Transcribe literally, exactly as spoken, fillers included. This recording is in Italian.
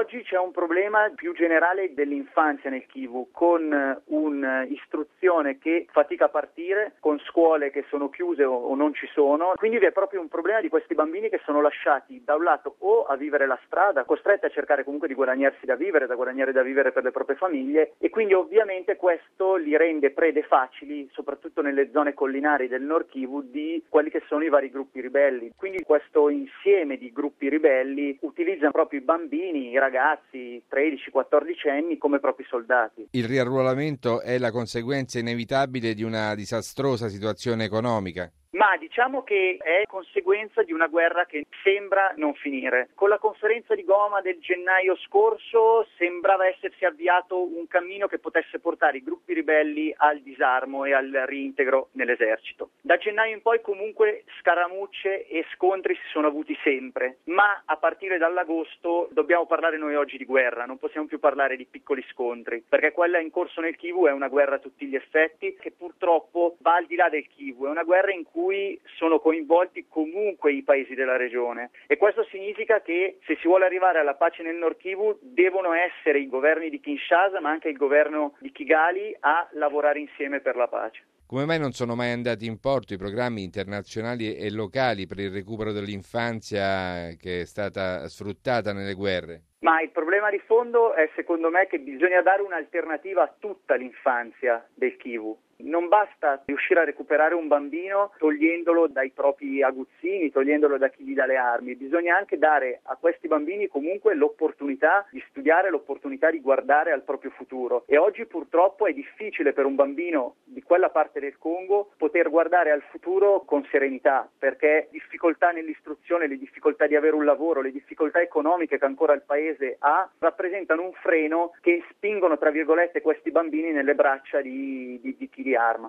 Oggi c'è un problema più generale dell'infanzia nel Kivu, con un'istruzione che fatica a partire, con scuole che sono chiuse o, o non ci sono, quindi vi è proprio un problema di questi bambini che sono lasciati da un lato o a vivere la strada, costretti a cercare comunque di guadagnarsi da vivere, da guadagnare da vivere per le proprie famiglie, e quindi ovviamente questo li rende prede facili, soprattutto nelle zone collinari del Nord Kivu, di quelli che sono i vari gruppi ribelli. Quindi questo insieme di gruppi ribelli utilizzano proprio i bambini, i ragazzi tredici quattordici anni come propri soldati. Il riarruolamento è la conseguenza inevitabile di una disastrosa situazione economica? Ma diciamo che è conseguenza di una guerra che sembra non finire. Con la conferenza di Goma del gennaio scorso sembrava essersi avviato un cammino che potesse portare i gruppi ribelli al disarmo e al reintegro nell'esercito. Da gennaio in poi comunque scaramucce e scontri si sono avuti sempre, ma a partire dall'agosto dobbiamo parlare noi oggi di guerra, non possiamo più parlare di piccoli scontri, perché quella in corso nel Kivu è una guerra a tutti gli effetti che purtroppo va al di là del Kivu, è una guerra in cui sono coinvolti comunque i paesi della regione, e questo significa che se si vuole arrivare alla pace nel Nord Kivu devono essere i governi di Kinshasa ma anche il governo di Kigali a lavorare insieme per la pace. Come mai non sono mai andati in porto i programmi internazionali e locali per il recupero dell'infanzia che è stata sfruttata nelle guerre? Ma il problema di fondo è secondo me che bisogna dare un'alternativa a tutta l'infanzia del Kivu. Non basta riuscire a recuperare un bambino togliendolo dai propri aguzzini, togliendolo da chi gli dà le armi. Bisogna anche dare a questi bambini comunque l'opportunità di studiare, l'opportunità di guardare al proprio futuro. E oggi purtroppo è difficile per un bambino di quella parte del Congo poter guardare al futuro con serenità, perché difficoltà nell'istruzione, le difficoltà di avere un lavoro, le difficoltà economiche che ancora il paese ha, rappresentano un freno che spingono, tra virgolette, questi bambini nelle braccia di, di, di chi li arma.